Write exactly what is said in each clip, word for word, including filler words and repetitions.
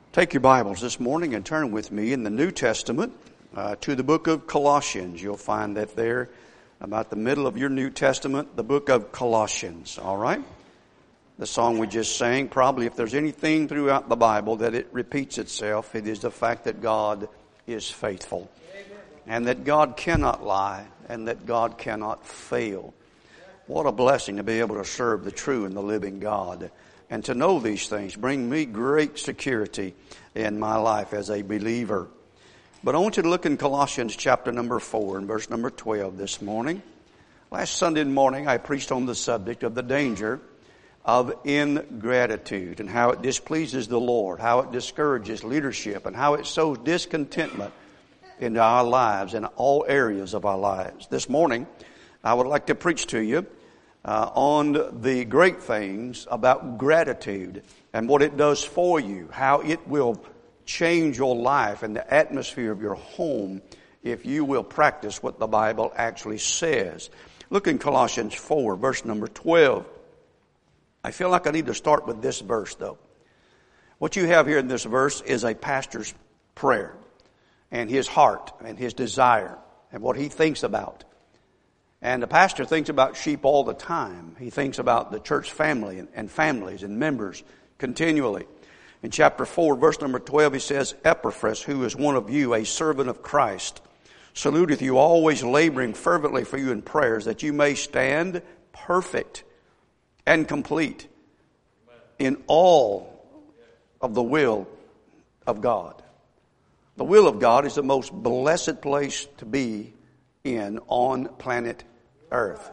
Take your Bibles this morning and turn with me in the New Testament uh, to the book of Colossians. You'll find that there about the middle of your New Testament, the book of Colossians, all right? The song we just sang, probably if there's anything throughout the Bible that it repeats itself, it is the fact that God is faithful and that God cannot lie and that God cannot fail. What a blessing to be able to serve the true and the living God. And to know these things bring me great security in my life as a believer. But I want you to look in Colossians chapter number four and verse number twelve this morning. Last Sunday morning I preached on the subject of the danger of ingratitude and how it displeases the Lord, how it discourages leadership, and how it sows discontentment into our lives in all areas of our lives. This morning I would like to preach to you Uh, on the great things about gratitude and what it does for you, how it will change your life and the atmosphere of your home if you will practice what the Bible actually says. Look in Colossians four, verse number twelve. I feel like I need to start with this verse, though. What you have here in this verse is a pastor's prayer and his heart and his desire and what he thinks about. And the pastor thinks about sheep all the time. He thinks about the church family and, and families and members continually. In chapter four, verse number twelve, he says, Epaphras, who is one of you, a servant of Christ, saluteth you, always laboring fervently for you in prayers, that you may stand perfect and complete in all of the will of God. The will of God is the most blessed place to be in on planet Earth.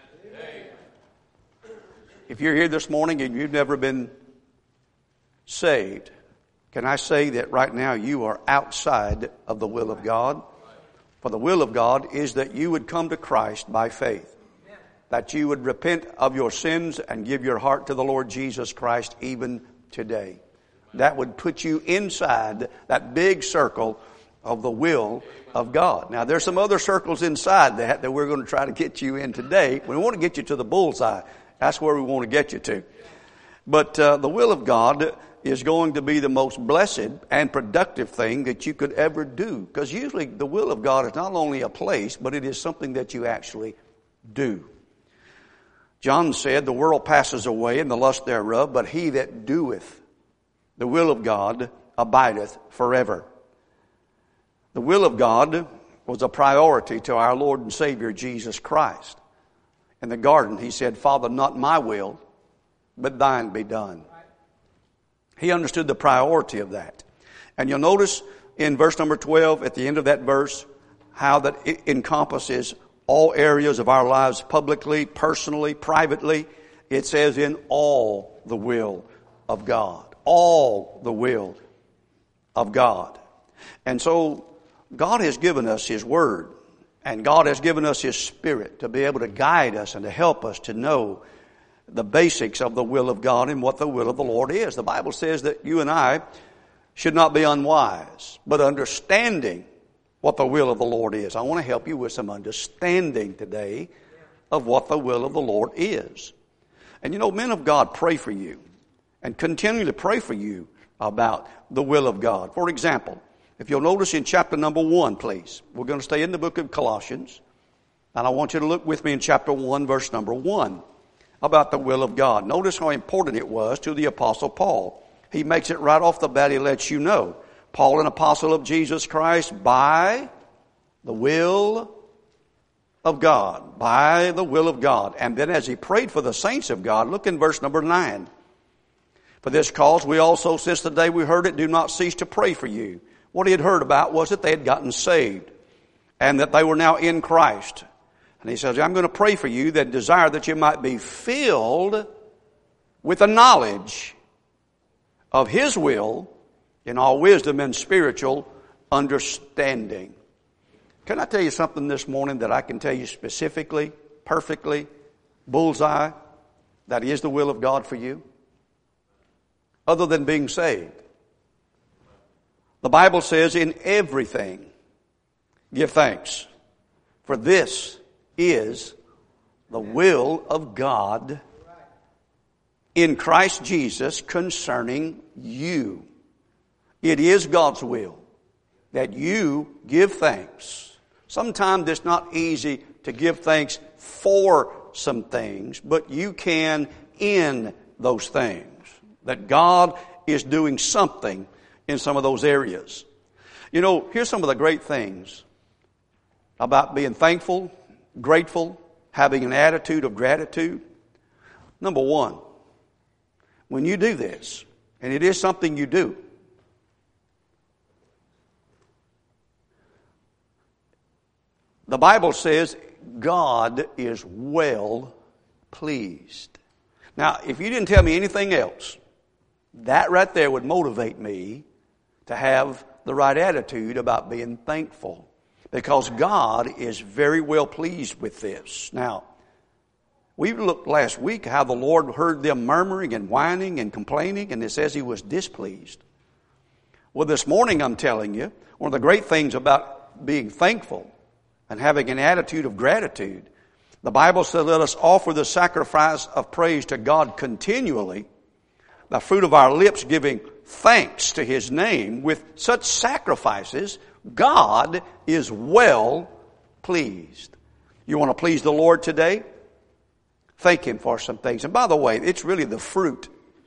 If you're here this morning and you've never been saved, can I say that right now you are outside of the will of God? For the will of God is that you would come to Christ by faith, that you would repent of your sins and give your heart to the Lord Jesus Christ even today. That would put you inside that big circle of the will of God. Now, there's some other circles inside that that we're going to try to get you in today. We want to get you to the bullseye. That's where we want to get you to. But uh, the will of God is going to be the most blessed and productive thing that you could ever do. Because usually the will of God is not only a place, but it is something that you actually do. John said, the world passes away and the lust thereof, but he that doeth the will of God abideth forever. The will of God was a priority to our Lord and Savior Jesus Christ. In the garden, he said, Father, not my will, but thine be done. He understood the priority of that. And you'll notice in verse number twelve, at the end of that verse, how that it encompasses all areas of our lives publicly, personally, privately. It says in all the will of God. All the will of God. And so God has given us His Word, and God has given us His Spirit to be able to guide us and to help us to know the basics of the will of God and what the will of the Lord is. The Bible says that you and I should not be unwise, but understanding what the will of the Lord is. I want to help you with some understanding today of what the will of the Lord is. And you know, men of God pray for you and continue to pray for you about the will of God. For example, if you'll notice in chapter number one, please. We're going to stay in the book of Colossians. And I want you to look with me in chapter one, verse number one, about the will of God. Notice how important it was to the Apostle Paul. He makes it right off the bat. He lets you know. Paul, an apostle of Jesus Christ, by the will of God. By the will of God. And then as he prayed for the saints of God, look in verse number nine. For this cause we also, since the day we heard it, do not cease to pray for you. What he had heard about was that they had gotten saved and that they were now in Christ. And he says, I'm going to pray for you that desire that you might be filled with the knowledge of His will in all wisdom and spiritual understanding. Can I tell you something this morning that I can tell you specifically, perfectly, bullseye, that is the will of God for you? Other than being saved. The Bible says, in everything, give thanks, for this is the will of God in Christ Jesus concerning you. It is God's will that you give thanks. Sometimes it's not easy to give thanks for some things, but you can in those things. That God is doing something in some of those areas. You know, here's some of the great things about being thankful, grateful, having an attitude of gratitude. Number one, when you do this, and it is something you do, the Bible says God is well pleased. Now, if you didn't tell me anything else, that right there would motivate me to have the right attitude about being thankful. Because God is very well pleased with this. Now, we looked last week how the Lord heard them murmuring and whining and complaining, and it says He was displeased. Well, this morning I'm telling you, one of the great things about being thankful and having an attitude of gratitude, the Bible says, let us offer the sacrifice of praise to God continually, the fruit of our lips giving thanks to His name. With such sacrifices, God is well pleased. You want to please the Lord today? Thank Him for some things. And by the way, it's really the fruit.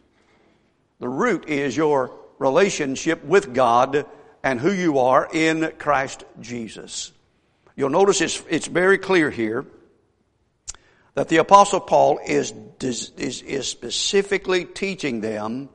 The root is your relationship with God and who you are in Christ Jesus. You'll notice it's, it's very clear here that the Apostle Paul is, is, is specifically teaching them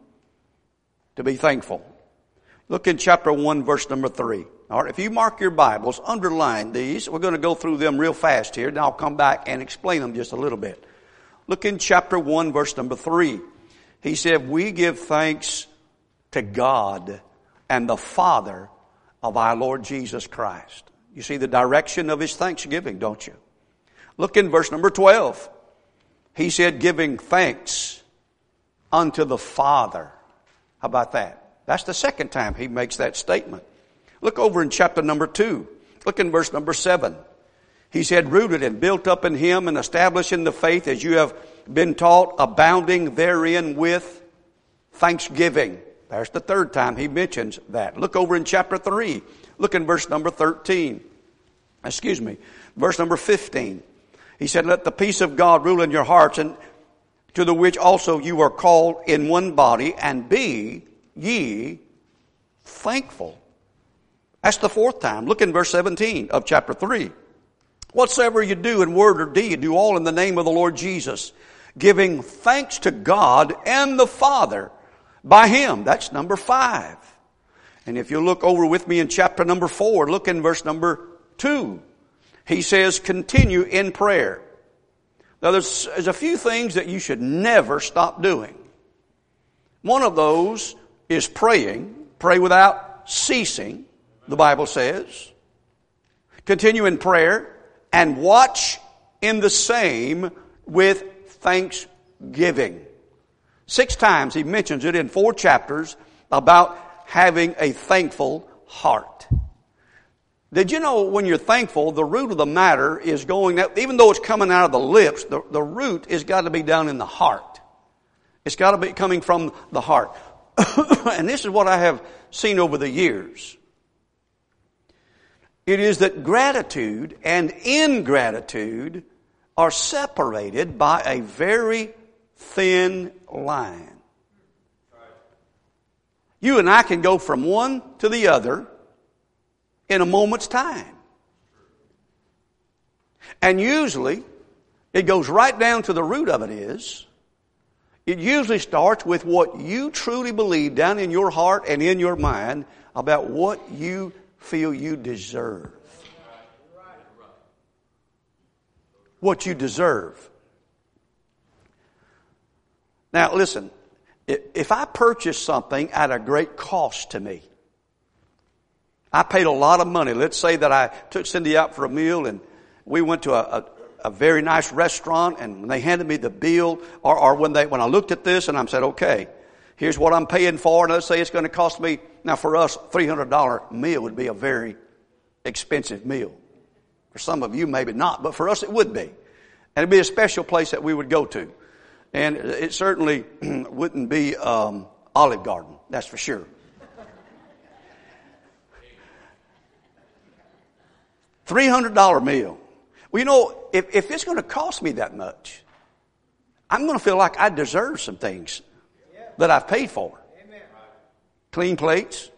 to be thankful. Look in chapter one, verse number three. All right, if you mark your Bibles, underline these. We're going to go through them real fast here, and I'll come back and explain them just a little bit. Look in chapter one, verse number three. He said, we give thanks to God and the Father of our Lord Jesus Christ. You see the direction of His thanksgiving, don't you? Look in verse number twelve. He said, giving thanks unto the Father. How about that? That's the second time He makes that statement. Look over in chapter number two. Look in verse number seven. He said, rooted and built up in Him and established in the faith as you have been taught, abounding therein with thanksgiving. There's the third time He mentions that. Look over in chapter three. Look in verse number thirteen. Excuse me. Verse number fifteen. He said, let the peace of God rule in your hearts, and to the which also you are called in one body, and be ye thankful. That's the fourth time. Look in verse seventeen of chapter three. Whatsoever you do in word or deed, do all in the name of the Lord Jesus, giving thanks to God and the Father by Him. That's number five. And if you look over with me in chapter number four, look in verse number two. He says, continue in prayer. Now there's, there's a few things that you should never stop doing. One of those is praying. Pray without ceasing, the Bible says. Continue in prayer and watch in the same with thanksgiving. Six times he mentions it in four chapters about having a thankful heart. Did you know when you're thankful, the root of the matter is going, even though it's coming out of the lips, the, the root has got to be down in the heart. It's got to be coming from the heart. And this is what I have seen over the years. It is that gratitude and ingratitude are separated by a very thin line. You and I can go from one to the other in a moment's time. And usually, it goes right down to the root of it is, it usually starts with what you truly believe down in your heart and in your mind about what you feel you deserve. What you deserve. Now listen, if I purchase something at a great cost to me, I paid a lot of money. Let's say that I took Cindy out for a meal and we went to a, a, a very nice restaurant, and when they handed me the bill, or, or when they when I looked at this and I said, okay, here's what I'm paying for, and let's say it's going to cost me, now for us, three hundred dollars meal would be a very expensive meal. For some of you, maybe not, but for us it would be. And it'd be a special place that we would go to. And it certainly wouldn't be um, Olive Garden, that's for sure. three hundred dollars meal. Well, you know, if, if it's going to cost me that much, I'm going to feel like I deserve some things that I've paid for. Clean plates,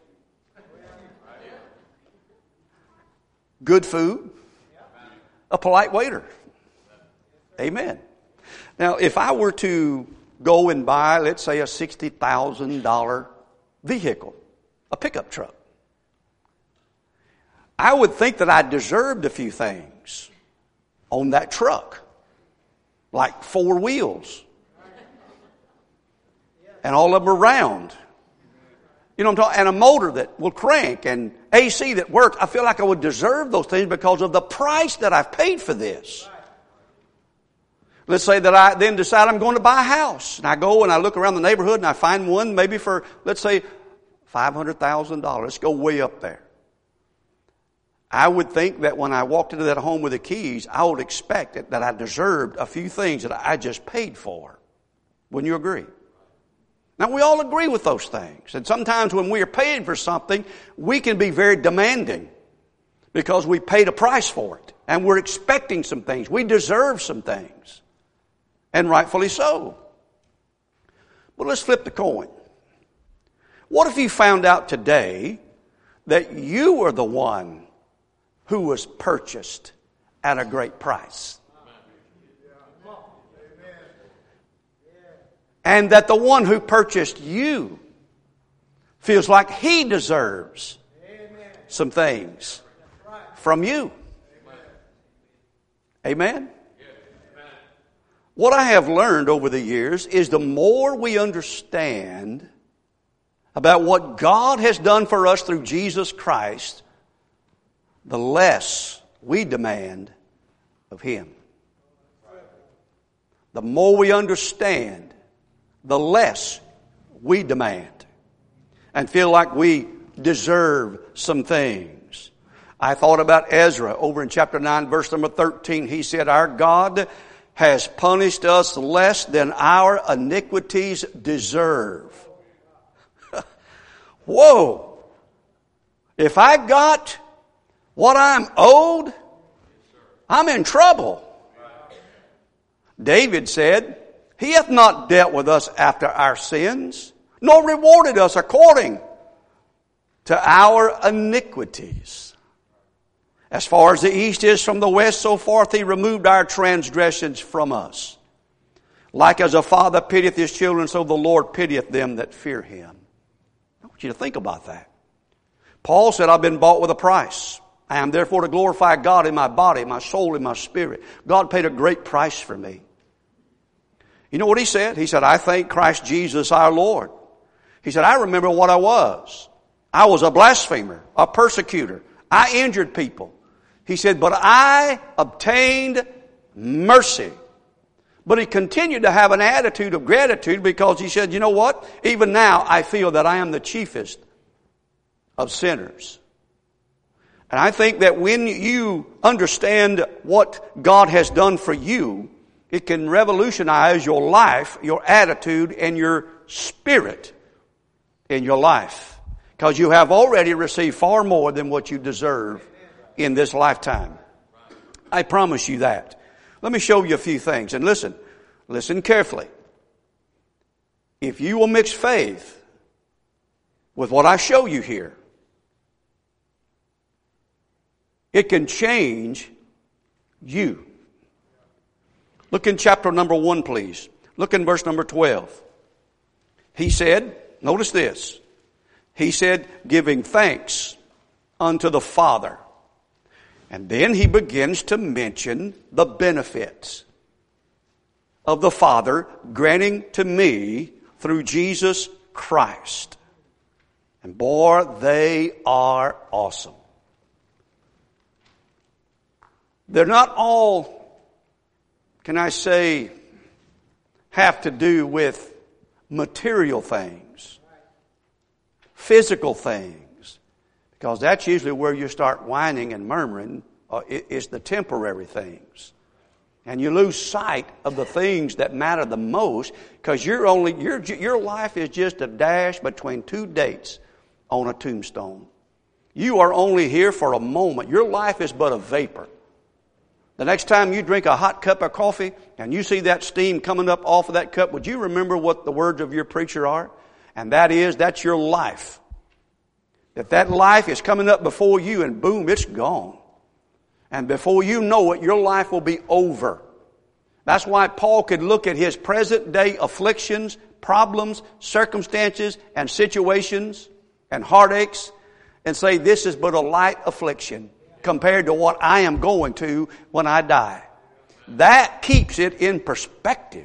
good food, a polite waiter. Amen. Now, if I were to go and buy, let's say, a sixty thousand dollars vehicle, a pickup truck, I would think that I deserved a few things on that truck, like four wheels, and all of them are round. You know what I'm talking? And a motor that will crank and A C that works. I feel like I would deserve those things because of the price that I've paid for this. Let's say that I then decide I'm going to buy a house. And I go and I look around the neighborhood and I find one maybe for, let's say, five hundred thousand dollars. Let's go way up there. I would think that when I walked into that home with the keys, I would expect it, that I deserved a few things that I just paid for. Wouldn't you agree? Now, we all agree with those things. And sometimes when we are paying for something, we can be very demanding because we paid a price for it. And we're expecting some things. We deserve some things. And rightfully so. But let's flip the coin. What if you found out today that you were the one who was purchased at a great price? And that the one who purchased you feels like he deserves some things from you. Amen? What I have learned over the years is the more we understand about what God has done for us through Jesus Christ, the less we demand of Him. The more we understand, the less we demand and feel like we deserve some things. I thought about Ezra over in chapter nine, verse number thirteen. He said, "Our God has punished us less than our iniquities deserve." Whoa! If I got what I'm owed, I'm in trouble. David said, "He hath not dealt with us after our sins, nor rewarded us according to our iniquities. As far as the east is from the west, so forth He removed our transgressions from us. Like as a father pitieth his children, so the Lord pitieth them that fear Him." I want you to think about that. Paul said, "I've been bought with a price. I am therefore to glorify God in my body, my soul, and my spirit." God paid a great price for me. You know what he said? He said, "I thank Christ Jesus our Lord." He said, "I remember what I was. I was a blasphemer, a persecutor. I injured people." He said, "But I obtained mercy." But he continued to have an attitude of gratitude because he said, "You know what? Even now I feel that I am the chiefest of sinners." And I think that when you understand what God has done for you, it can revolutionize your life, your attitude, and your spirit in your life. Because you have already received far more than what you deserve in this lifetime. I promise you that. Let me show you a few things. And listen, listen carefully. If you will mix faith with what I show you here, it can change you. Look in chapter number one, please. Look in verse number twelve. He said, notice this. He said, "Giving thanks unto the Father." And then he begins to mention the benefits of the Father granting to me through Jesus Christ. And boy, they are awesome. They're not all, can I say, have to do with material things, physical things, because that's usually where you start whining and murmuring. Uh, it, it's the temporary things, and you lose sight of the things that matter the most, because you're only your your life is just a dash between two dates on a tombstone. You are only here for a moment. Your life is but a vapor. The next time you drink a hot cup of coffee and you see that steam coming up off of that cup, would you remember what the words of your preacher are? And that is, that's your life. That that life is coming up before you and boom, it's gone. And before you know it, your life will be over. That's why Paul could look at his present day afflictions, problems, circumstances, and situations and heartaches and say, this is but a light affliction compared to what I am going to when I die. That keeps it in perspective.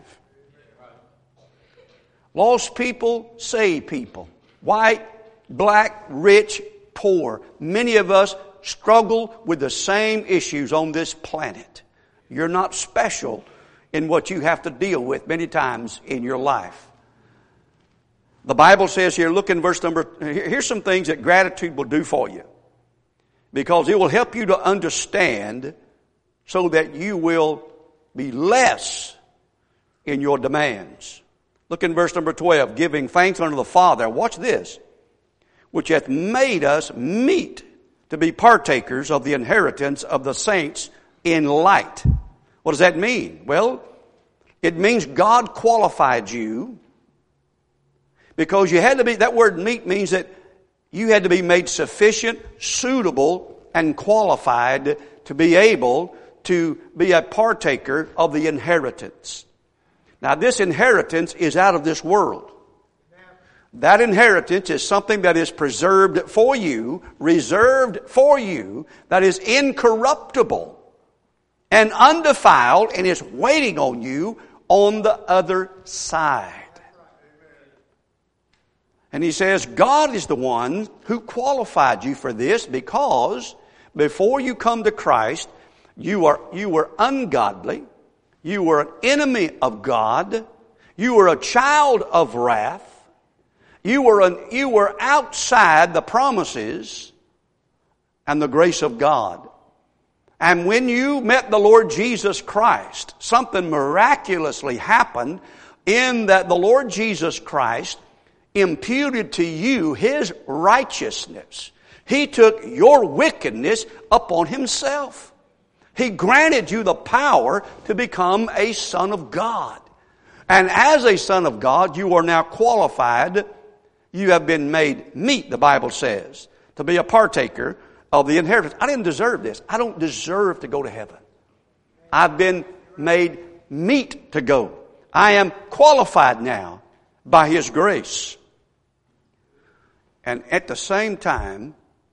Lost people, saved people. White, black, rich, poor. Many of us struggle with the same issues on this planet. You're not special in what you have to deal with many times in your life. The Bible says here, look in verse number, here's some things that gratitude will do for you. Because it will help you to understand so that you will be less in your demands. Look in verse number twelve, giving thanks unto the Father. Watch this. Which hath made us meet to be partakers of the inheritance of the saints in light. What does that mean? Well, it means God qualified you because you had to be, that word meet means that you had to be made sufficient, suitable, and qualified to be able to be a partaker of the inheritance. Now this inheritance is out of this world. That inheritance is something that is preserved for you, reserved for you, that is incorruptible and undefiled and is waiting on you on the other side. And he says, God is the one who qualified you for this because before you come to Christ, you are, you were ungodly. You were an enemy of God. You were a child of wrath. You were, an, you were outside the promises and the grace of God. And when you met the Lord Jesus Christ, something miraculously happened in that the Lord Jesus Christ imputed to you His righteousness. He took your wickedness upon Himself. He granted you the power to become a son of God. And as a son of God, you are now qualified. You have been made meet, the Bible says, to be a partaker of the inheritance. I didn't deserve this. I don't deserve to go to heaven. I've been made meet to go. I am qualified now by His grace. And at the same time,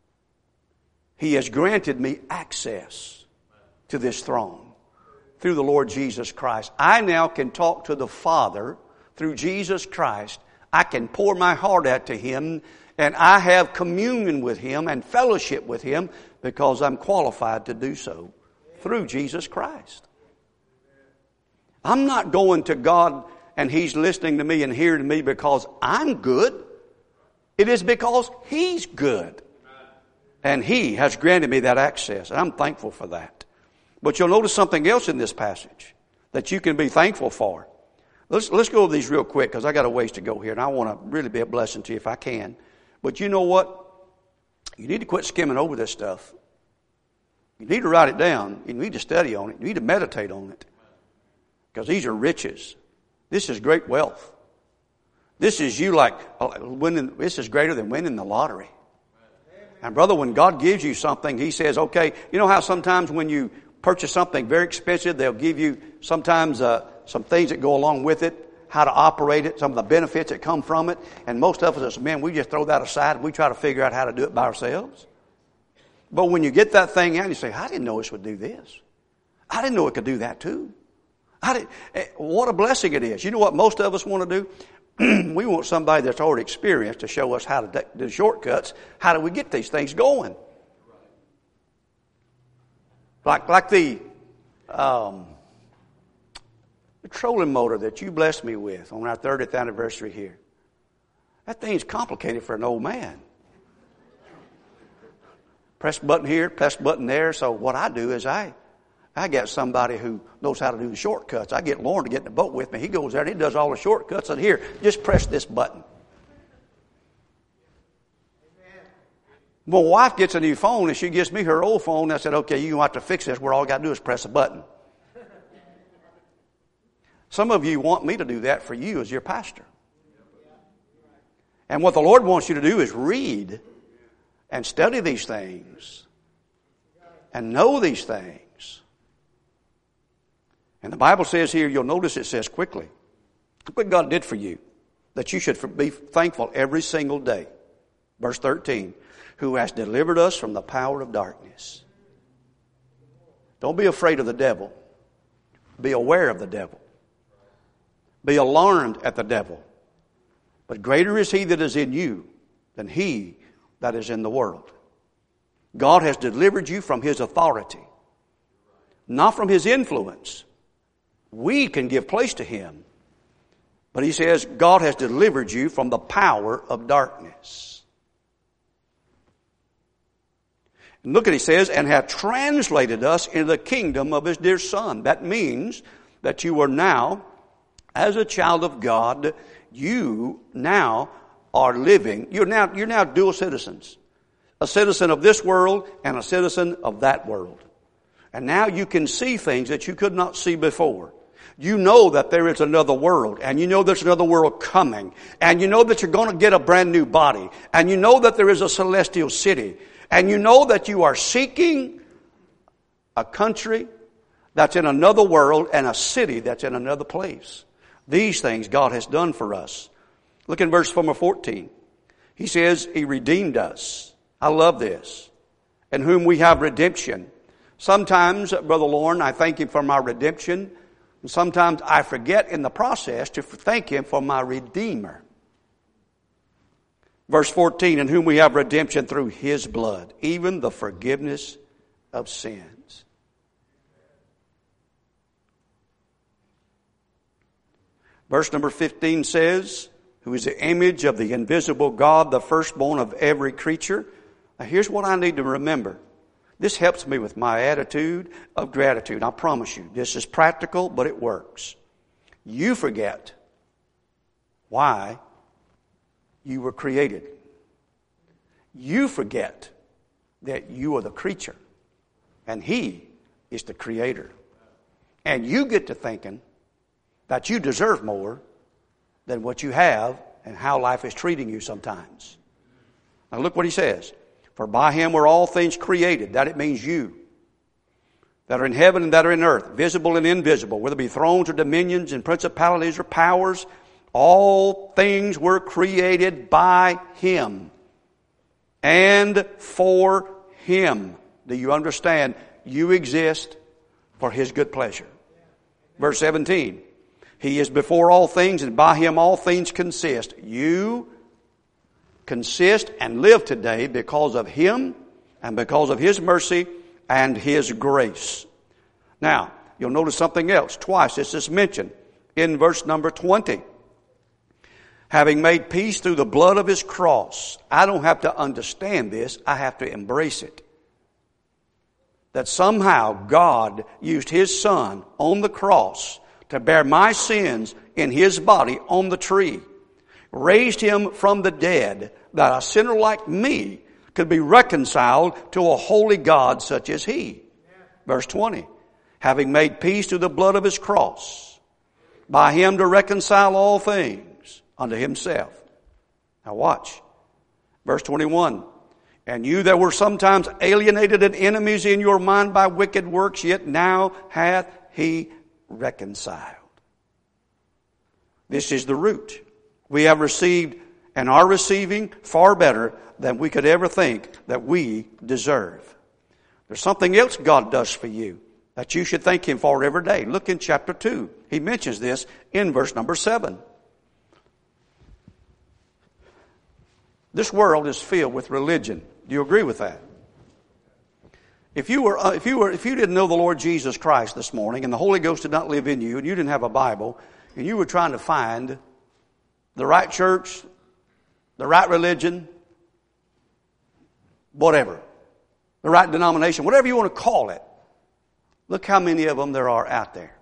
He has granted me access to this throne through the Lord Jesus Christ. I now can talk to the Father through Jesus Christ. I can pour my heart out to Him, and I have communion with Him and fellowship with Him because I'm qualified to do so through Jesus Christ. I'm not going to God and He's listening to me and hearing me because I'm good. It is because He's good. And He has granted me that access. And I'm thankful for that. But you'll notice something else in this passage that you can be thankful for. Let's, let's go over these real quick because I got a ways to go here. And I want to really be a blessing to you if I can. But you know what? You need to quit skimming over this stuff. You need to write it down. You need to study on it. You need to meditate on it. Because these are riches. This is great wealth. This is you like winning. This is greater than winning the lottery. And brother, when God gives you something, He says, okay, you know how sometimes when you purchase something very expensive, they'll give you sometimes uh, some things that go along with it, how to operate it, some of the benefits that come from it. And most of us as men, we just throw that aside and we try to figure out how to do it by ourselves. But when you get that thing out, you say, I didn't know this would do this. I didn't know it could do that too. I didn't, what a blessing it is. You know what most of us want to do? We want somebody that's already experienced to show us how to do shortcuts. How do we get these things going? Like, like the, um, the trolling motor that you blessed me with on our thirtieth anniversary here. That thing's complicated for an old man. Press button here, press button there. So what I do is I, I get somebody who knows how to do the shortcuts. I get Lauren to get in the boat with me. He goes there and he does all the shortcuts. And here, just press this button. My wife gets a new phone and she gives me her old phone. And I said, okay, you have to fix this where all I got to do is press a button. Some of you want me to do that for you as your pastor. And what the Lord wants you to do is read and study these things and know these things. And the Bible says here, you'll notice it says quickly, look what God did for you, that you should be thankful every single day. Verse thirteen, who has delivered us from the power of darkness. Don't be afraid of the devil. Be aware of the devil. Be alarmed at the devil. But greater is he that is in you than he that is in the world. God has delivered you from his authority, not from his influence. We can give place to him. But he says God has delivered you from the power of darkness. And look at, he says, and have translated us into the kingdom of his dear Son. That means that you are now, as a child of God, you now are living, you're now, you're now dual citizens. A citizen of this world and a citizen of that world. And now you can see things that you could not see before. You know that there is another world, and you know there's another world coming, and you know that you're going to get a brand new body, and you know that there is a celestial city, and you know that you are seeking a country that's in another world and a city that's in another place. These things God has done for us. Look in verse fourteen. He says, he redeemed us. I love this. In whom we have redemption. Sometimes, Brother Lauren, I thank him for my redemption. And sometimes I forget in the process to thank him for my Redeemer. Verse fourteen, in whom we have redemption through his blood, even the forgiveness of sins. Verse number fifteen says, who is the image of the invisible God, the firstborn of every creature. Now here's what I need to remember. This helps me with my attitude of gratitude. I promise you, this is practical, but it works. You forget why you were created. You forget that you are the creature, and he is the creator. And you get to thinking that you deserve more than what you have and how life is treating you sometimes. Now look what he says. For by him were all things created. That it means you. That are in heaven and that are in earth. Visible and invisible. Whether it be thrones or dominions and principalities or powers. All things were created by him. And for him. Do you understand? You exist for his good pleasure. Verse seventeen. He is before all things, and by him all things consist. You consist and live today because of him and because of his mercy and his grace. Now, you'll notice something else. Twice this is mentioned in verse number twenty. Having made peace through the blood of his cross. I don't have to understand this. I have to embrace it. That somehow God used his Son on the cross to bear my sins in his body on the tree. Raised him from the dead, that a sinner like me could be reconciled to a holy God such as he. Verse twenty. Having made peace through the blood of his cross, by him to reconcile all things unto himself. Now watch. Verse twenty-one. And you that were sometimes alienated and enemies in your mind by wicked works, yet now hath he reconciled. This is the root. We have received and are receiving far better than we could ever think that we deserve. There's something else God does for you that you should thank him for every day. Look in chapter two. He mentions this in verse number seven. This world is filled with religion. Do you agree with that? If you were, uh, if you were, if you didn't know the Lord Jesus Christ this morning, and the Holy Ghost did not live in you, and you didn't have a Bible, and you were trying to find the right church, the right religion, whatever, the right denomination, whatever you want to call it, look how many of them there are out there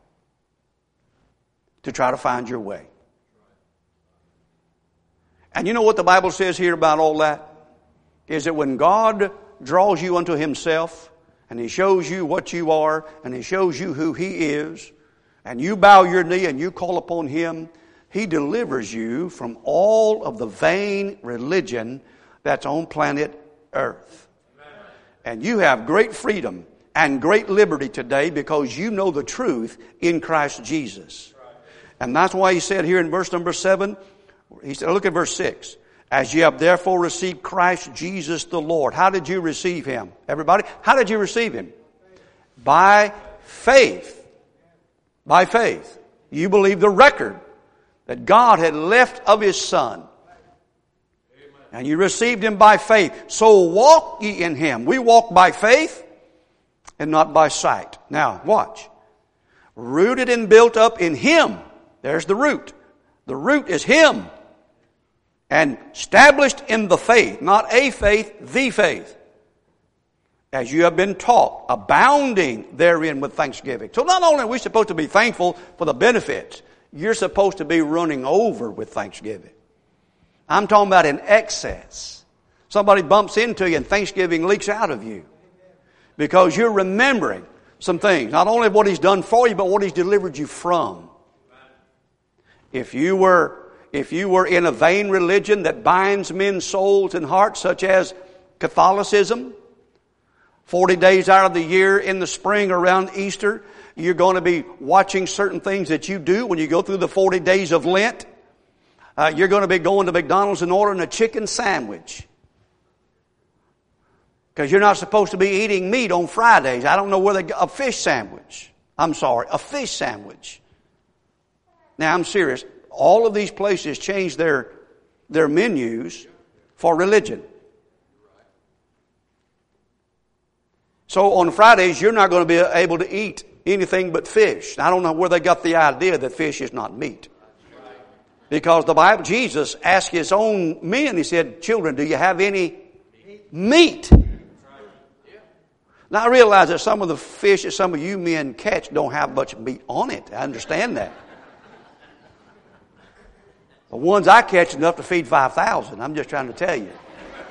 to try to find your way. And you know what the Bible says here about all that? is that when God draws you unto Himself and He shows you what you are and He shows you who He is, and you bow your knee and you call upon Him, He delivers you from all of the vain religion that's on planet Earth. And you have great freedom and great liberty today because you know the truth in Christ Jesus. And that's why He said here in verse number seven, He said, look at verse six. As ye have therefore received Christ Jesus the Lord. How did you receive Him? Everybody, how did you receive Him? By faith. By faith. You believe the record that God had left of His Son. And you received Him by faith. So walk ye in Him. We walk by faith and not by sight. Now, watch. Rooted and built up in Him. There's the root. The root is Him. And established in the faith, not a faith, the faith. As you have been taught, abounding therein with thanksgiving. So not only are we supposed to be thankful for the benefits, you're supposed to be running over with thanksgiving. I'm talking about in excess. Somebody bumps into you and thanksgiving leaks out of you. Because you're remembering some things. Not only what He's done for you, but what He's delivered you from. If you were, if you were in a vain religion that binds men's souls and hearts, such as Catholicism, forty days out of the year in the spring around Easter, you're going to be watching certain things that you do when you go through the forty days of Lent. Uh, you're going to be going to McDonald's and ordering a chicken sandwich. Because you're not supposed to be eating meat on Fridays. I don't know where they got a fish sandwich. I'm sorry, a fish sandwich. Now, I'm serious. All of these places change their, their menus for religion. So on Fridays, you're not going to be able to eat anything but fish. I don't know where they got the idea that fish is not meat. Because the Bible, Jesus asked His own men, He said, children, do you have any meat? Now I realize that some of the fish that some of you men catch don't have much meat on it. I understand that. The ones I catch enough to feed five thousand. I'm just trying to tell you.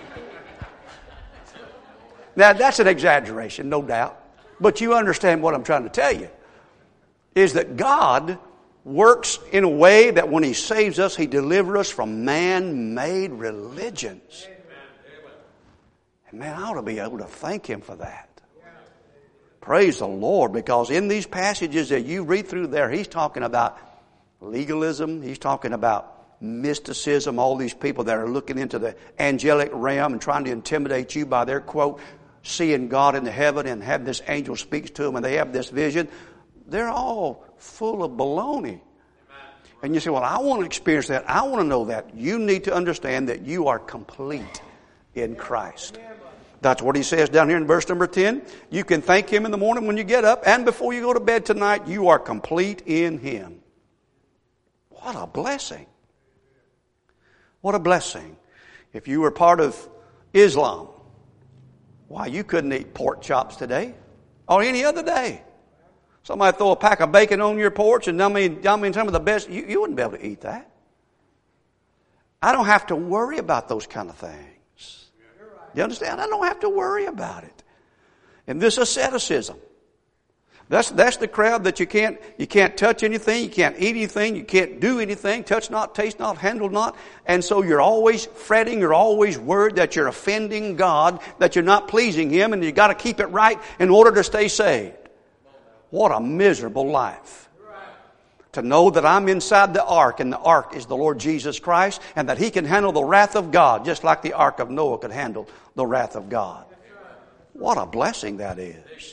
Now that's an exaggeration, no doubt. But you understand what I'm trying to tell you. Is that God works in a way that when He saves us, He delivers us from man-made religions. And man, I ought to be able to thank Him for that. Praise the Lord, because in these passages that you read through there, He's talking about legalism. He's talking about mysticism, all these people that are looking into the angelic realm and trying to intimidate you by their quote, seeing God in the heaven and have this angel speaks to them and they have this vision. They're all full of baloney. And you say, well, I want to experience that. I want to know that. You need to understand that you are complete in Christ. That's what He says down here in verse number ten. You can thank Him in the morning when you get up, and before you go to bed tonight, you are complete in Him. What a blessing. What a blessing. If you were part of Islam, why, you couldn't eat pork chops today or any other day. Somebody throw a pack of bacon on your porch, and I mean, I mean some of the best, you, you wouldn't be able to eat that. I don't have to worry about those kind of things. You understand? I don't have to worry about it. And this asceticism. That's, that's the crowd that you can't, you can't touch anything, you can't eat anything, you can't do anything, touch not, taste not, handle not. And so you're always fretting, you're always worried that you're offending God, that you're not pleasing Him, and you got to keep it right in order to stay saved. What a miserable life. To know that I'm inside the ark, and the ark is the Lord Jesus Christ, and that He can handle the wrath of God, just like the ark of Noah could handle the wrath of God. What a blessing that is.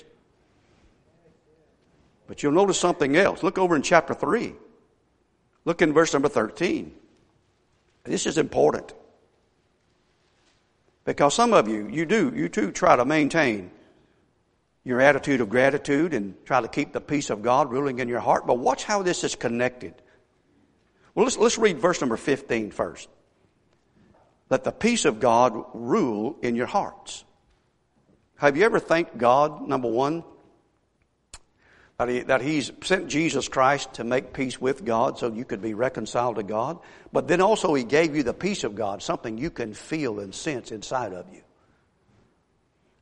But you'll notice something else. Look over in chapter three. Look in verse number thirteen. This is important. Because some of you, you do, you too try to maintain your attitude of gratitude and try to keep the peace of God ruling in your heart. But watch how this is connected. Well, let's, let's read verse number fifteen first. Let the peace of God rule in your hearts. Have you ever thanked God, number one, that, he, that He's sent Jesus Christ to make peace with God so you could be reconciled to God? But then also He gave you the peace of God, something you can feel and sense inside of you.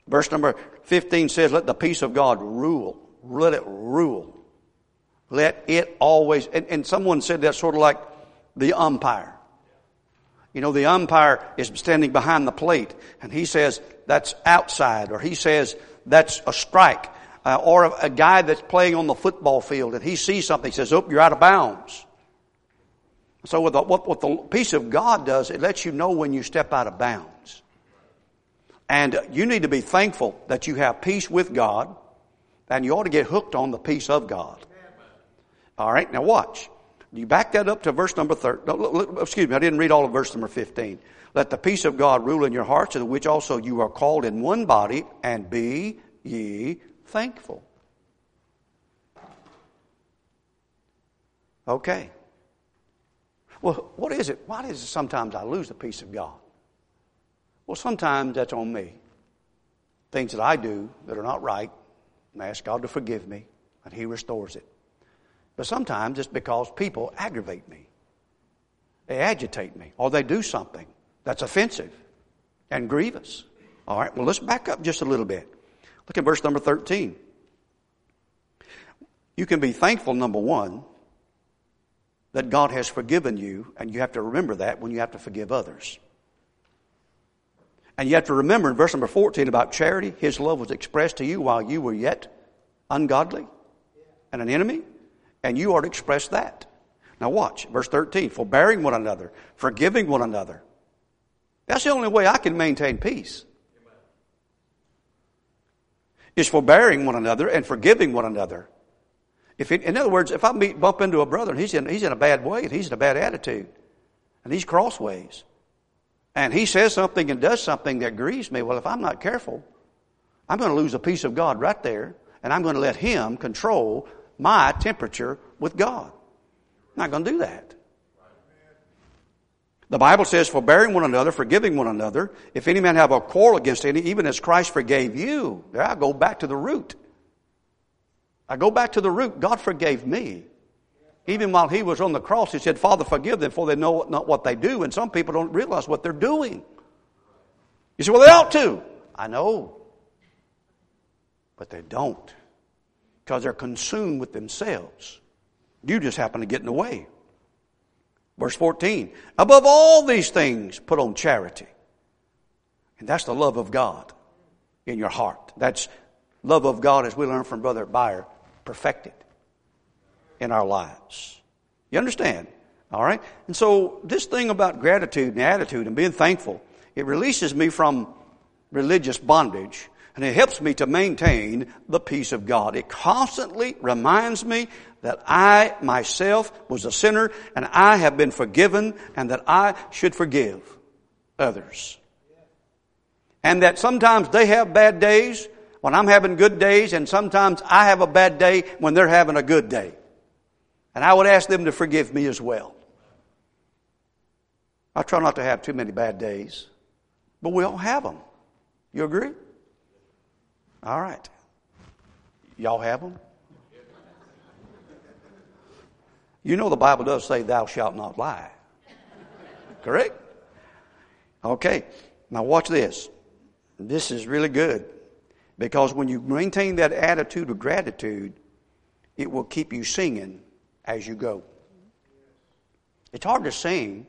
Verse number fifteen says, let the peace of God rule. Let it rule. Let it always, and, and someone said that sort of like the umpire. You know, the umpire is standing behind the plate, and he says, that's outside, or he says, that's a strike. Uh, or a, a guy that's playing on the football field, and he sees something, he says, oh, you're out of bounds. So with the, what, what the peace of God does, it lets you know when you step out of bounds. And you need to be thankful that you have peace with God, and you ought to get hooked on the peace of God. All right, now watch. You back that up to verse number thirteen. No, excuse me, I didn't read all of verse number fifteen. Let the peace of God rule in your hearts, in which also you are called in one body, and be ye thankful. Okay. Well, what is it? Why is it sometimes I lose the peace of God? Well, sometimes that's on me. Things that I do that are not right, and I ask God to forgive me, and He restores it. But sometimes it's because people aggravate me. They agitate me, or they do something that's offensive and grievous. All right, well, let's back up just a little bit. Look at verse number thirteen. You can be thankful, number one, that God has forgiven you, and you have to remember that when you have to forgive others. And you have to remember in verse number fourteen about charity, His love was expressed to you while you were yet ungodly and an enemy, and you are to express that. Now watch, verse thirteen, forbearing one another, forgiving one another. That's the only way I can maintain peace. Is forbearing one another and forgiving one another. If it, in other words, if I meet, bump into a brother and he's in, he's in a bad way and he's in a bad attitude and he's crossways and he says something and does something that grieves me, well, if I'm not careful, I'm going to lose the peace of God right there, and I'm going to let him control my temperature with God. I'm not going to do that. The Bible says, forbearing one another, forgiving one another. If any man have a quarrel against any, even as Christ forgave you. There I go back to the root. I go back to the root. God forgave me. Even while He was on the cross, He said, Father, forgive them, for they know not what they do. And some people don't realize what they're doing. You say, well, they ought to. I know. But they don't. Because they're consumed with themselves. You just happen to get in the way. Verse fourteen, above all these things, put on charity. And that's the love of God in your heart. That's love of God, as we learned from Brother Byer, perfected in our lives. You understand? All right? And so this thing about gratitude and attitude and being thankful, it releases me from religious bondage, and it helps me to maintain the peace of God. It constantly reminds me that I myself was a sinner and I have been forgiven and that I should forgive others. And that sometimes they have bad days when I'm having good days, and sometimes I have a bad day when they're having a good day. And I would ask them to forgive me as well. I try not to have too many bad days, but we all have them. You agree? All right. Y'all have them? You know the Bible does say thou shalt not lie. Correct? Okay. Now watch this. This is really good. Because when you maintain that attitude of gratitude, it will keep you singing as you go. It's hard to sing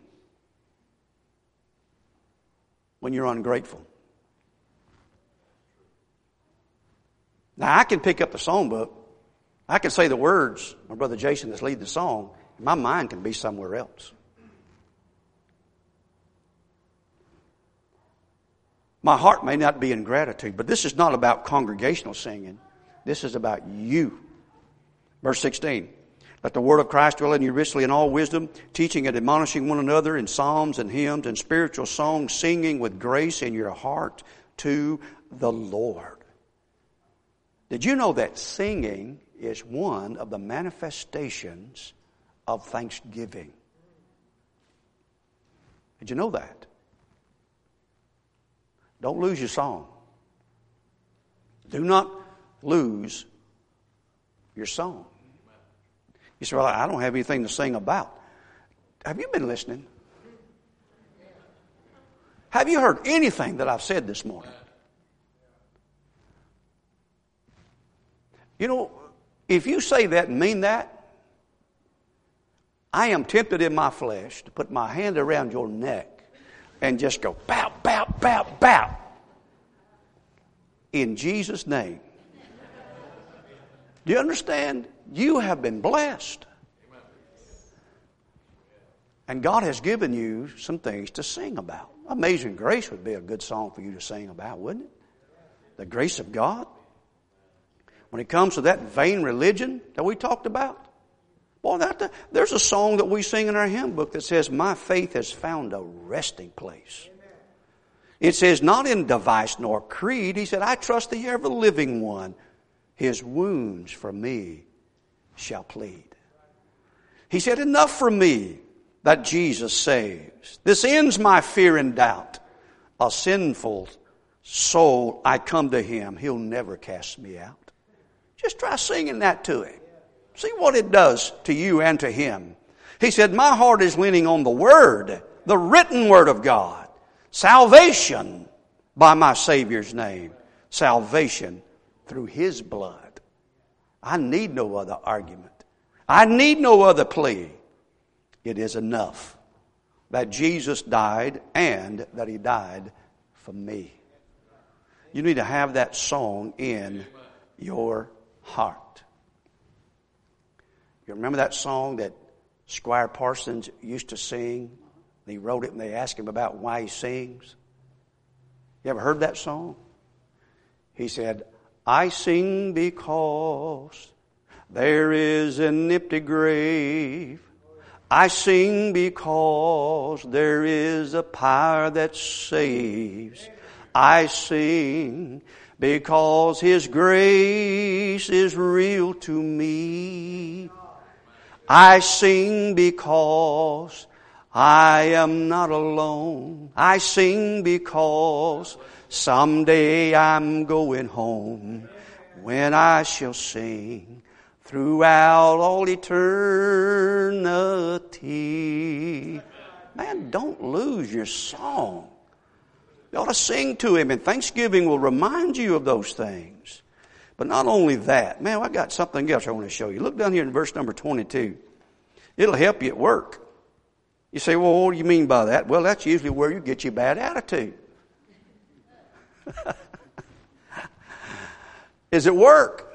when you're ungrateful. Now, I can pick up the songbook. I can say the words. My brother Jason that's leading the song. My mind can be somewhere else. My heart may not be in gratitude, but this is not about congregational singing. This is about you. Verse sixteen. Let the word of Christ dwell in you richly in all wisdom, teaching and admonishing one another in psalms and hymns and spiritual songs, singing with grace in your heart to the Lord. Did you know that singing is one of the manifestations of thanksgiving? Did you know that? Don't lose your song. Do not lose your song. You say, well, I don't have anything to sing about. Have you been listening? Have you heard anything that I've said this morning? You know, if you say that and mean that, I am tempted in my flesh to put my hand around your neck and just go, bow, bow, bow, bow. In Jesus' name. Do you understand? You have been blessed. And God has given you some things to sing about. Amazing Grace would be a good song for you to sing about, wouldn't it? The grace of God. When it comes to that vain religion that we talked about, boy, that, there's a song that we sing in our hymn book that says, my faith has found a resting place. It says, not in device nor creed. He said, I trust the ever living one. His wounds for me shall plead. He said, enough for me that Jesus saves. This ends my fear and doubt. A sinful soul, I come to Him. He'll never cast me out. Just try singing that to Him. See what it does to you and to Him. He said, my heart is leaning on the Word, the written Word of God. Salvation by my Savior's name. Salvation through His blood. I need no other argument. I need no other plea. It is enough that Jesus died and that He died for me. You need to have that song in your heart. You remember that song that Squire Parsons used to sing? He wrote it and they asked him about why he sings. You ever heard that song? He said, I sing because there is an empty grave. I sing because there is a power that saves. I sing because His grace is real to me. I sing because I am not alone. I sing because someday I'm going home, when I shall sing throughout all eternity. Man, don't lose your song. You ought to sing to Him, and Thanksgiving will remind you of those things. But not only that, man, I got something else I want to show you. Look down here in verse number twenty-two. It'll help you at work. You say, well, what do you mean by that? Well, that's usually where you get your bad attitude. Is it work?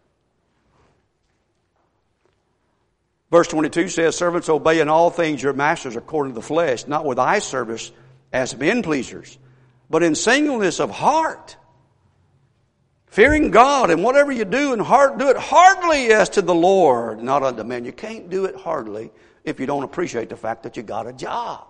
Verse twenty-two says, servants, obey in all things your masters according to the flesh, not with eye service as men pleasers, but in singleness of heart, fearing God. And whatever you do in heart, do it heartily as to the Lord, not unto men. You can't do it heartily if you don't appreciate the fact that you got a job.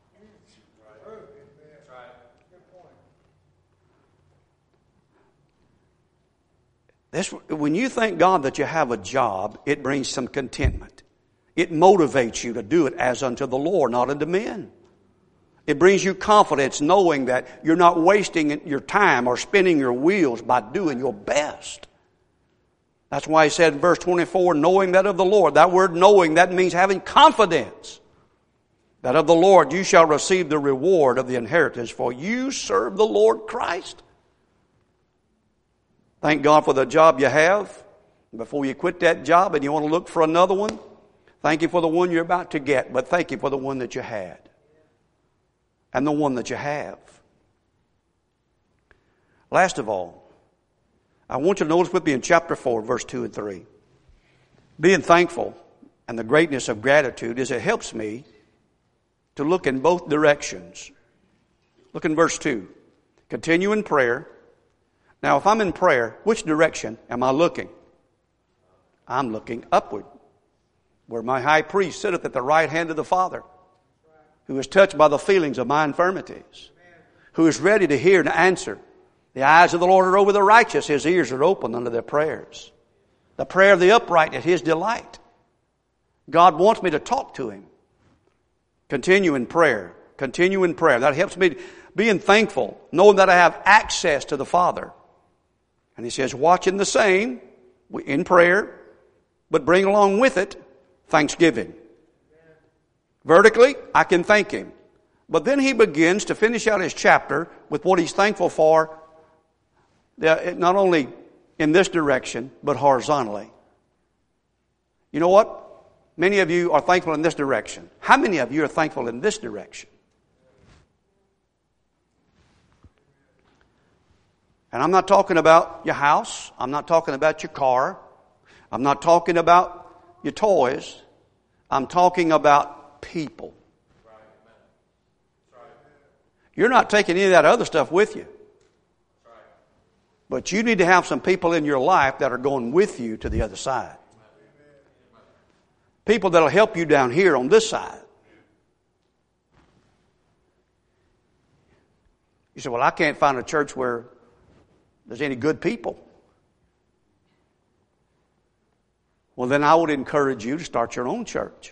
This, when you thank God that you have a job, it brings some contentment. It motivates you to do it as unto the Lord, not unto men. It brings you confidence knowing that you're not wasting your time or spinning your wheels by doing your best. That's why he said in verse twenty-four, knowing that of the Lord. That word knowing, that means having confidence. That of the Lord you shall receive the reward of the inheritance, for you serve the Lord Christ. Thank God for the job you have. Before you quit that job and you want to look for another one, thank you for the one you're about to get, but thank you for the one that you had. And the one that you have. Last of all, I want you to notice with me in chapter four, verse two and three. Being thankful and the greatness of gratitude is it helps me to look in both directions. Look in verse two. Continue in prayer. Now, if I'm in prayer, which direction am I looking? I'm looking upward, where my high priest sitteth at the right hand of the Father, who is touched by the feelings of my infirmities, who is ready to hear and answer. The eyes of the Lord are over the righteous. His ears are open unto their prayers. The prayer of the upright is His delight. God wants me to talk to Him. Continue in prayer. Continue in prayer. That helps me being thankful, knowing that I have access to the Father. And He says, watch in the same, in prayer, but bring along with it thanksgiving. Vertically, I can thank Him. But then he begins to finish out his chapter with what he's thankful for. Not only in this direction, but horizontally. You know what? Many of you are thankful in this direction. How many of you are thankful in this direction? And I'm not talking about your house. I'm not talking about your car. I'm not talking about your toys. I'm talking about people. You're not taking any of that other stuff with you. But you need to have some people in your life that are going with you to the other side. People that will help you down here on this side. You say, well, I can't find a church where there's any good people. Well, then I would encourage you to start your own church.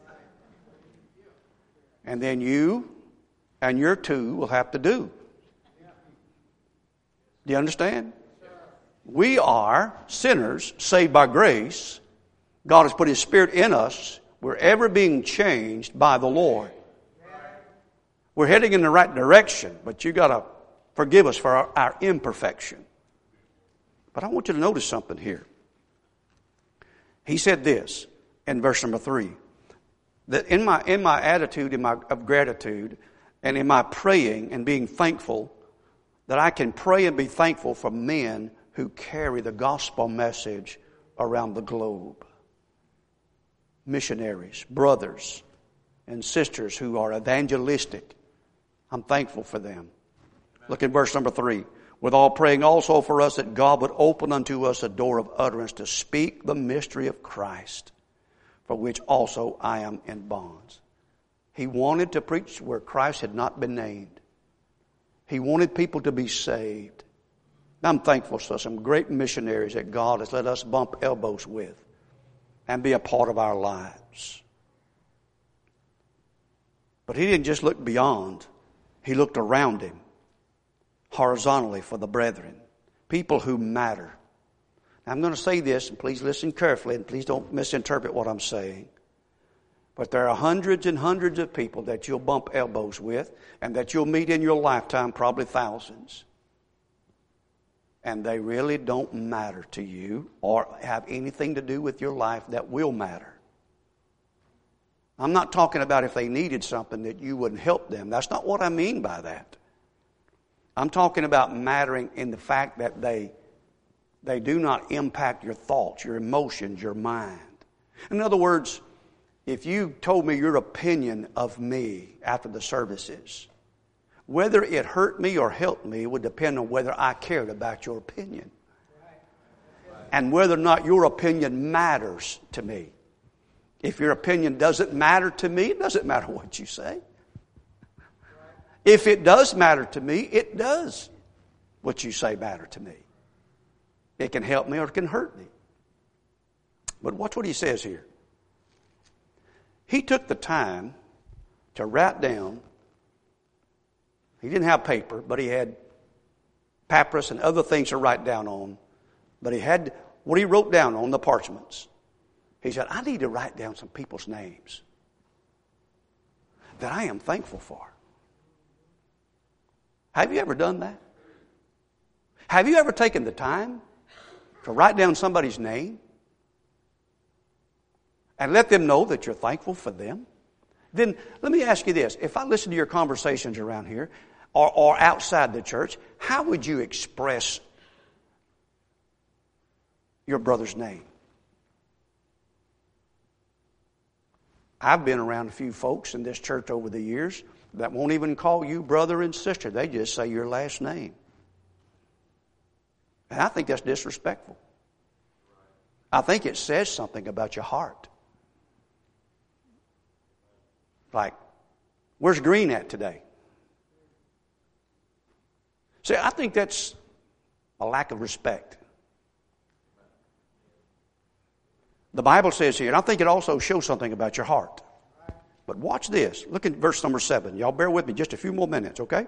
And then you and your two will have to do. Do you understand? We are sinners saved by grace. God has put His Spirit in us. We're ever being changed by the Lord. We're heading in the right direction, but you got to forgive us for our, our imperfection. But I want you to notice something here. He said this in verse number three, that in my in my attitude in my of gratitude and in my praying and being thankful, that I can pray and be thankful for men who carry the gospel message around the globe. Missionaries, brothers and sisters who are evangelistic. I'm thankful for them. Look at verse number three. With all praying also for us that God would open unto us a door of utterance to speak the mystery of Christ, for which also I am in bonds. He wanted to preach where Christ had not been named. He wanted people to be saved. I'm thankful for some great missionaries that God has let us bump elbows with and be a part of our lives. But He didn't just look beyond. He looked around Him. Horizontally for the brethren. People who matter. Now, I'm going to say this, and please listen carefully, and please don't misinterpret what I'm saying. But there are hundreds and hundreds of people that you'll bump elbows with, and that you'll meet in your lifetime, probably thousands. And they really don't matter to you or have anything to do with your life that will matter. I'm not talking about if they needed something that you wouldn't help them. That's not what I mean by that. I'm talking about mattering in the fact that they, they do not impact your thoughts, your emotions, your mind. In other words, if you told me your opinion of me after the services, whether it hurt me or helped me would depend on whether I cared about your opinion. And whether or not your opinion matters to me. If your opinion doesn't matter to me, it doesn't matter what you say. If it does matter to me, it does what you say matter to me. It can help me or it can hurt me. But watch what he says here. He took the time to write down. He didn't have paper, but he had papyrus and other things to write down on. But he had what he wrote down on the parchments. He said, I need to write down some people's names that I am thankful for. Have you ever done that? Have you ever taken the time to write down somebody's name and let them know that you're thankful for them? Then let me ask you this. If I listen to your conversations around here or, or outside the church, how would you express your brother's name? I've been around a few folks in this church over the years that won't even call you brother and sister. They just say your last name. And I think that's disrespectful. I think it says something about your heart. Like, where's Green at today? See, I think that's a lack of respect. The Bible says here, and I think it also shows something about your heart. But watch this. Look at verse number seven. Y'all bear with me just a few more minutes, okay?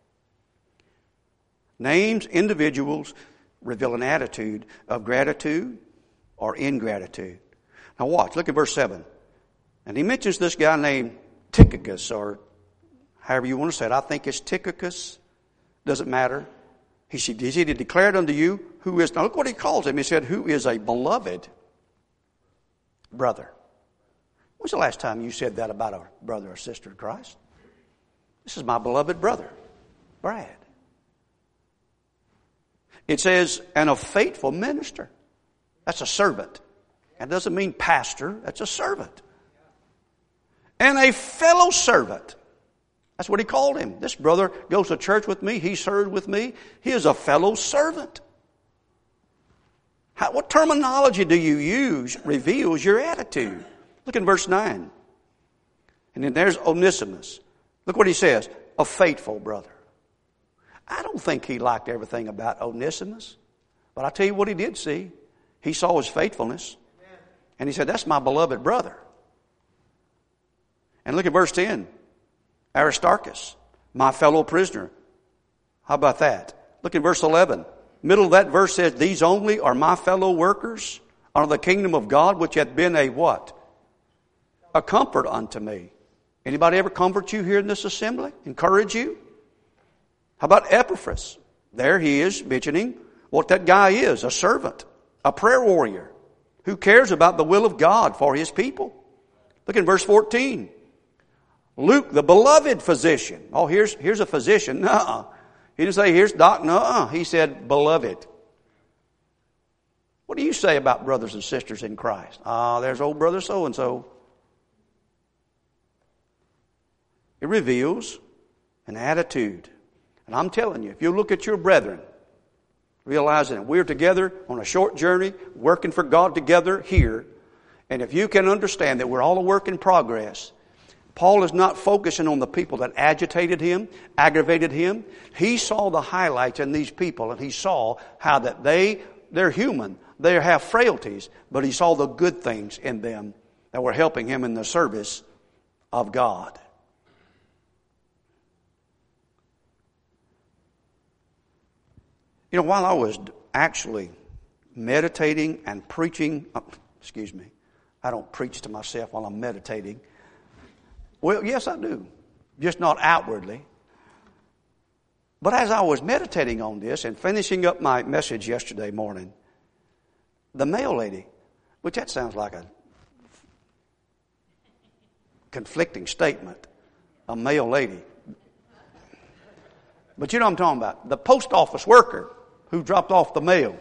Names, individuals reveal an attitude of gratitude or ingratitude. Now watch. Look at verse seven. And he mentions this guy named Tychicus, or however you want to say it. I think it's Tychicus. Doesn't matter. He said, he said, he declared unto you who is, now look what he calls him. He said, who is a beloved brother. When's the last time you said that about a brother or sister in Christ? This is my beloved brother, Brad. It says, and a faithful minister. That's a servant. That doesn't mean pastor. That's a servant. And a fellow servant. That's what he called him. This brother goes to church with me. He served with me. He is a fellow servant. How, what terminology do you use reveals your attitude. Look in verse nine. And then there's Onesimus. Look what he says. A faithful brother. I don't think he liked everything about Onesimus. But I'll tell you what he did see. He saw his faithfulness. And he said, that's my beloved brother. And look at verse ten. Aristarchus, my fellow prisoner. How about that? Look at verse eleven. Middle of that verse says, these only are my fellow workers under the kingdom of God, which hath been a what? A comfort unto me. Anybody ever comfort you here in this assembly? Encourage you? How about Epaphras? There he is mentioning what that guy is, a servant, a prayer warrior, who cares about the will of God for his people. Look in verse fourteen. Luke, the beloved physician. Oh, here's, here's a physician. Nuh-uh. He didn't say, here's doc. Nuh-uh. He said, beloved. What do you say about brothers and sisters in Christ? Ah, there's old brother so-and-so. It reveals an attitude. And I'm telling you, if you look at your brethren, realizing that we're together on a short journey, working for God together here, and if you can understand that we're all a work in progress, Paul is not focusing on the people that agitated him, aggravated him. He saw the highlights in these people, and he saw how that they, they're human, they have frailties, but he saw the good things in them that were helping him in the service of God. You know, while I was actually meditating and preaching, oh, excuse me, I don't preach to myself while I'm meditating. Well, yes, I do. Just not outwardly. But as I was meditating on this and finishing up my message yesterday morning, the mail lady, which that sounds like a conflicting statement, a mail lady. But you know what I'm talking about. The post office worker who dropped off the mail.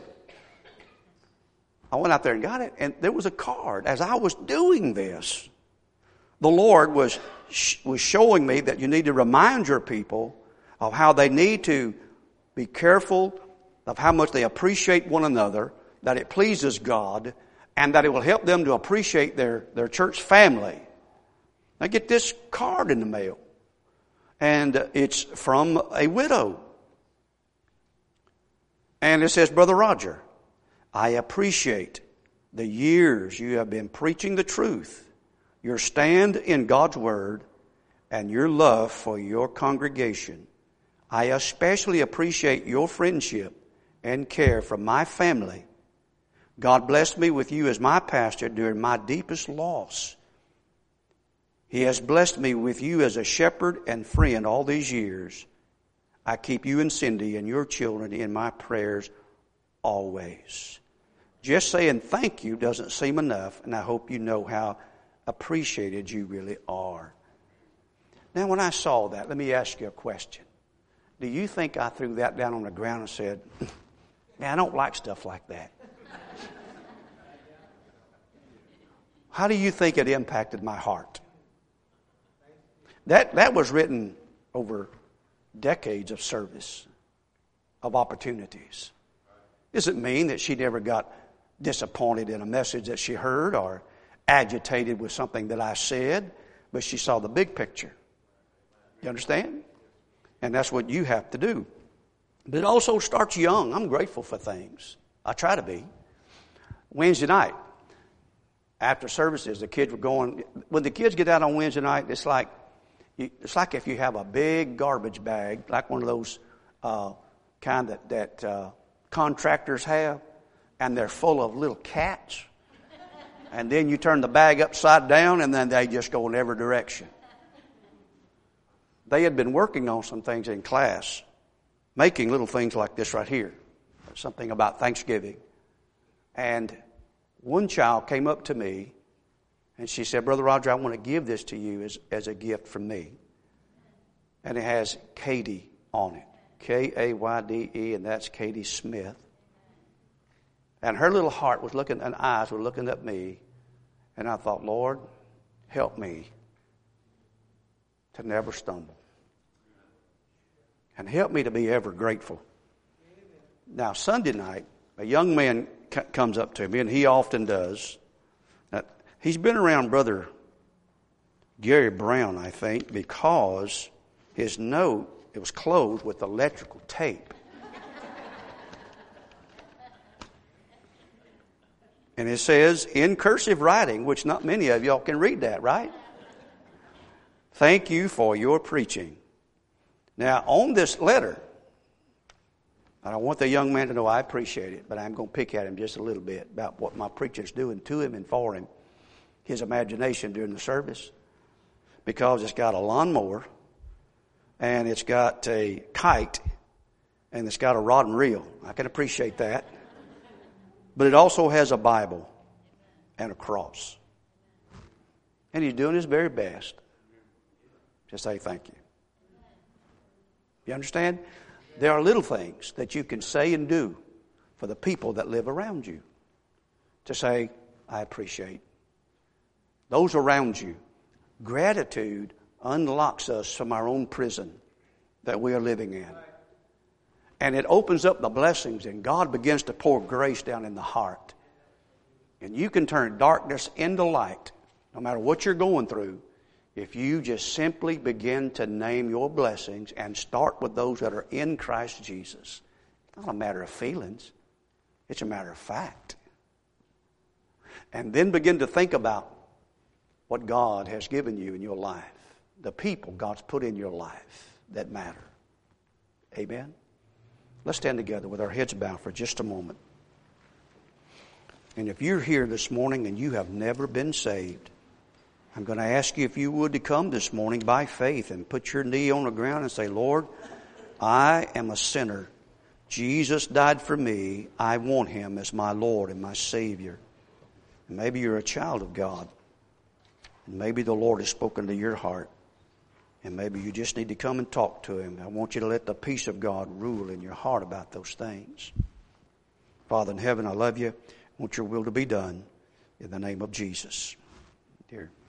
I went out there and got it, and there was a card. As I was doing this, the Lord was was showing me that you need to remind your people of how they need to be careful of how much they appreciate one another, that it pleases God, and that it will help them to appreciate their, their church family. I get this card in the mail, and it's from a widow. And it says, Brother Roger, I appreciate the years you have been preaching the truth, your stand in God's Word, and your love for your congregation. I especially appreciate your friendship and care for my family. God blessed me with you as my pastor during my deepest loss. He has blessed me with you as a shepherd and friend all these years. I keep you and Cindy and your children in my prayers always. Just saying thank you doesn't seem enough, and I hope you know how appreciated you really are. Now, when I saw that, let me ask you a question. Do you think I threw that down on the ground and said, man, I don't like stuff like that? How do you think it impacted my heart? That, that was written over decades of service, of opportunities. Doesn't mean that she never got disappointed in a message that she heard or agitated with something that I said, but she saw the big picture. You understand? And that's what you have to do. But it also starts young. I'm grateful for things. I try to be. Wednesday night, after services, the kids were going. When the kids get out on Wednesday night, it's like it's like if you have a big garbage bag, like one of those uh, kind that that uh, contractors have, and they're full of little cats. And then you turn the bag upside down, and then they just go in every direction. They had been working on some things in class. making little things like this right here. Something about Thanksgiving. And one child came up to me and she said, Brother Roger, I want to give this to you as, as a gift from me. And it has Katie on it. K A Y D E, and that's Katie Smith. And her little heart was looking, and eyes were looking at me. And I thought, Lord, help me to never stumble. And help me to be ever grateful. Now, Sunday night, a young man c- comes up to me, and he often does. Now, he's been around Brother Gary Brown, I think, because his note, it was closed with electrical tape. And it says in cursive writing, which not many of y'all can read that, right? Thank you for your preaching. Now, on this letter, I want the young man to know I appreciate it, but I'm going to pick at him just a little bit about what my preacher's doing to him and for him, his imagination during the service, because it's got a lawnmower, and it's got a kite, and it's got a rod and reel. I can appreciate that. But it also has a Bible and a cross. And he's doing his very best to say thank you. You understand? There are little things that you can say and do for the people that live around you. To say, I appreciate those around you. Gratitude unlocks us from our own prison that we are living in. And it opens up the blessings, and God begins to pour grace down in the heart. And you can turn darkness into light, no matter what you're going through, if you just simply begin to name your blessings and start with those that are in Christ Jesus. It's not a matter of feelings. It's a matter of fact. And then begin to think about what God has given you in your life. The people God's put in your life that matter. Amen? Let's stand together with our heads bowed for just a moment. And if you're here this morning and you have never been saved, I'm going to ask you if you would to come this morning by faith and put your knee on the ground and say, Lord, I am a sinner. Jesus died for me. I want Him as my Lord and my Savior. And maybe you're a child of God. And maybe the Lord has spoken to your heart. And maybe you just need to come and talk to Him. I want you to let the peace of God rule in your heart about those things. Father in heaven, I love you. I want your will to be done in the name of Jesus. Dear.